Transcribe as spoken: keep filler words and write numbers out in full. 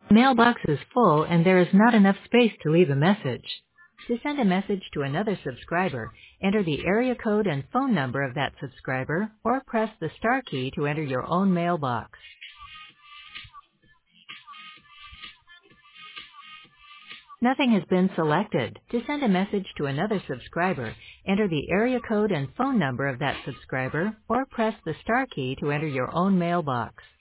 Mailbox is full and there is not enough space to leave a message. To send a message to another subscriber, enter the area code and phone number of that subscriber or press the star key to enter your own mailbox. Nothing has been selected. To send a message to another subscriber, enter the area code and phone number of that subscriber or press the star key to enter your own mailbox.